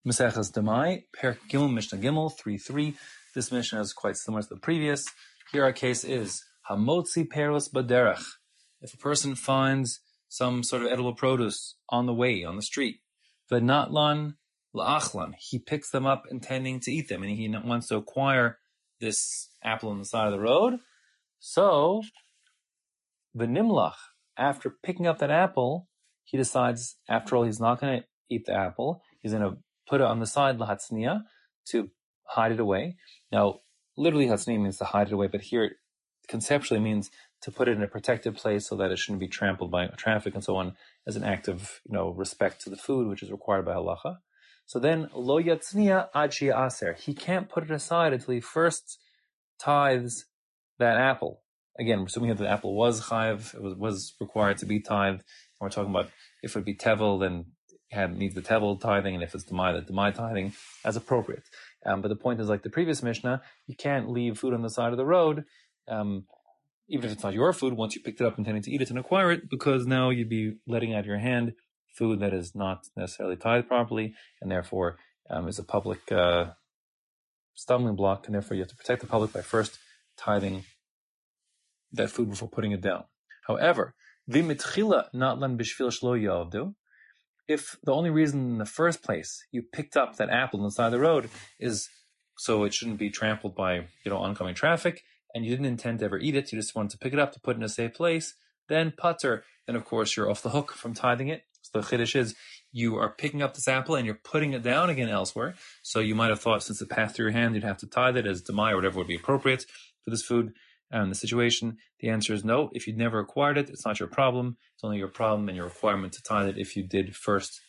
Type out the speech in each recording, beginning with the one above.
Maseches Demai, Perek Gimel, Mishnah Gimel, 3:3. This Mishnah is quite similar to the previous. Here our case is Hamotzi Peros Baderech. If a person finds some sort of edible produce on the way, on the street, V'natlan La'achlan, he picks them up intending to eat them, and he wants to acquire this apple on the side of the road. So, V'nimlach, after picking up that apple, he decides, after all, he's not going to eat the apple. He's going to put it on the side, lahatzniya, to hide it away. Now, literally hatzniya means to hide it away, but here it conceptually means to put it in a protected place so that it shouldn't be trampled by traffic and so on, as an act of, respect to the food, which is required by halacha. So then, lo yatzniya ad aser. He can't put it aside until he first tithes that apple. Again, assuming that the apple was chayiv, it was required to be tithed. And we're talking about if it would be tevel, then needs the tevel tithing, and if it's demai, the demai tithing as appropriate. But the point is, like the previous Mishnah, you can't leave food on the side of the road, even if it's not your food, once you picked it up intending to eat it and acquire it, because now you'd be letting out of your hand food that is not necessarily tithed properly, and therefore is a public stumbling block, and therefore you have to protect the public by first tithing that food before putting it down. However, v'mitchila natlan b'shvil shlo yavdu, if the only reason in the first place you picked up that apple on the side of the road is so it shouldn't be trampled by oncoming traffic, and you didn't intend to ever eat it, you just wanted to pick it up to put it in a safe place, then pater, then of course you're off the hook from tithing it. So the chiddush is you are picking up this apple and you're putting it down again elsewhere. So you might have thought since it passed through your hand you'd have to tithe it as demai or whatever would be appropriate for this food. The situation, the answer is no. If you'd never acquired it, it's not your problem. It's only your problem and your requirement to tithe it if you did first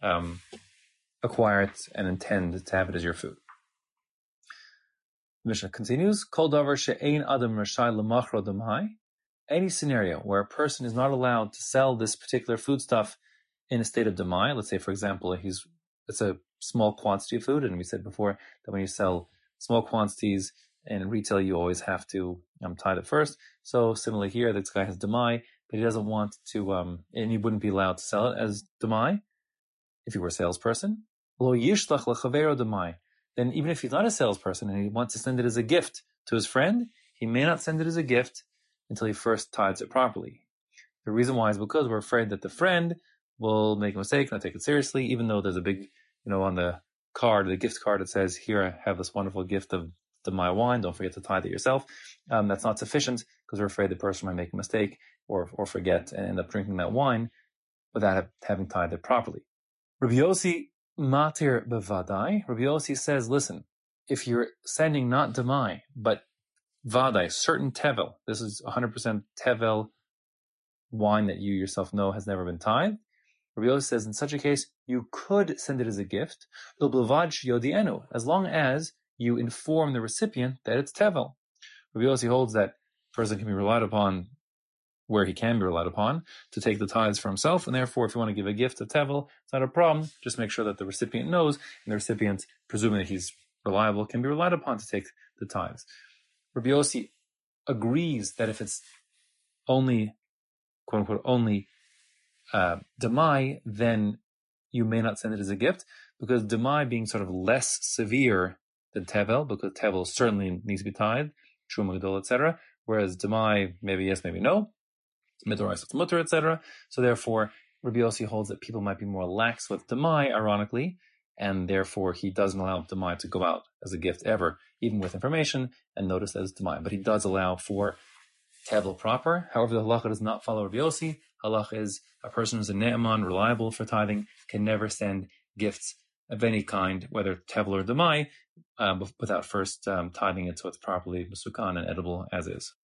acquire it and intend to have it as your food. The Mishnah continues, Kol davar she'ein adam rashai lemachro demai. Any scenario where a person is not allowed to sell this particular foodstuff in a state of demai, let's say, for example, it's a small quantity of food, and we said before that when you sell small quantities in retail, you always have to tithe it first. So similarly here, this guy has demai, but he doesn't want to, and he wouldn't be allowed to sell it as demai if he were a salesperson. Lo yishlach lechavero demai. Then even if he's not a salesperson and he wants to send it as a gift to his friend, he may not send it as a gift until he first tithes it properly. The reason why is because we're afraid that the friend will make a mistake, not take it seriously, even though there's a big, on the card, the gift card, it says, here I have this wonderful gift of my wine, don't forget to tithe it yourself. That's not sufficient because we're afraid the person might make a mistake or forget and end up drinking that wine without having tithed it properly. Rabbi Yossi matir bevadai. Rabbi Yossi says, listen, if you're sending not demai, but vadai, certain tevel, this is 100% tevel wine that you yourself know has never been tithed, Rabbi Yossi says in such a case, you could send it as a gift, as long as you inform the recipient that it's tevel. Rabbi Yossi holds that a person can be relied upon where he can be relied upon to take the tithes for himself, and therefore if you want to give a gift of tevel, it's not a problem. Just make sure that the recipient knows, and the recipient, presuming that he's reliable, can be relied upon to take the tithes. Rabbi Yossi agrees that if it's only, quote unquote, only demai, then you may not send it as a gift, because demai being sort of less severe than tevel, because tevel certainly needs to be tithed, truma gadol, etc., whereas demai, maybe yes, maybe no, midorais mutter, etc. So therefore, Rabbi Yossi holds that people might be more lax with demai, ironically, and therefore he doesn't allow demai to go out as a gift ever, even with information and notice that it's demai. But he does allow for tevel proper. However, the halacha does not follow Rabbi Yossi. Halacha is a person who's a ne'eman, reliable for tithing, can never send gifts of any kind, whether tevel or demai, without first tithing it so it's properly masukan and edible as is.